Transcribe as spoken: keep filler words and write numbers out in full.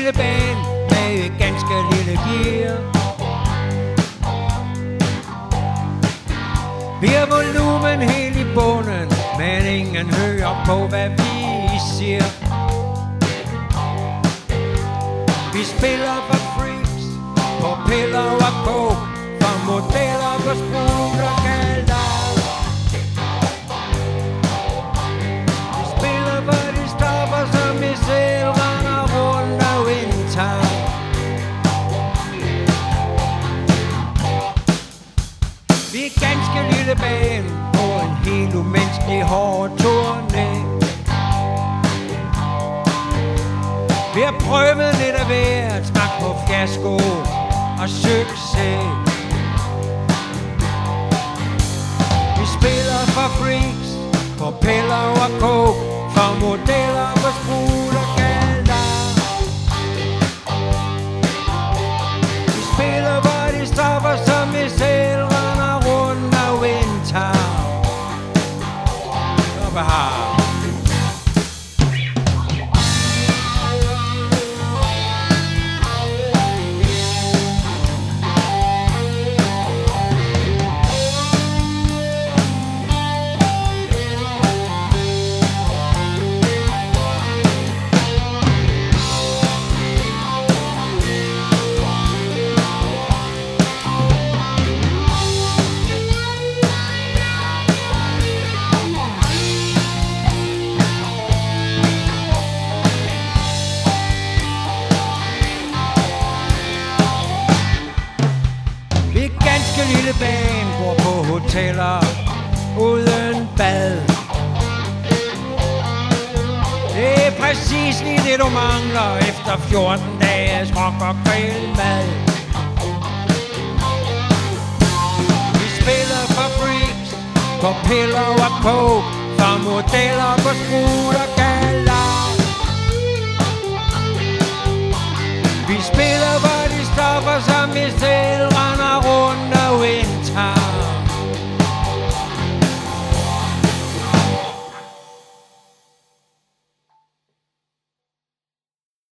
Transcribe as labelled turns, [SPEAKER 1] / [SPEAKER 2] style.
[SPEAKER 1] lille band med et ganske lille gear. Vi har volumen helt i bunden, men ingen hører på, hvad vi siger. Vi spiller for freaks, på piller og coke, for modeller på sprut og kalder. Vi spiller for de stoffer, som vi selv render rundt og indtager. Vi er ganske lille band på en helt umenneskelig hård turné. Vi har prøvet lidt af hvert, smagt på fiasko og succes. Vi spiller for freaks, for piller og coke, for modeller på sprut og kalder. Vi spiller for de stoffer, som vi selv render rundt og indtager. Og behag. Lille band bor på hoteller uden bad. Det er præcis lige det, du mangler efter fjorten dages rock og grillmad. Vi spiller for freaks, for piller og coke, for modeller på sprut og galler. Vi spiller for de stoffer, som vi selv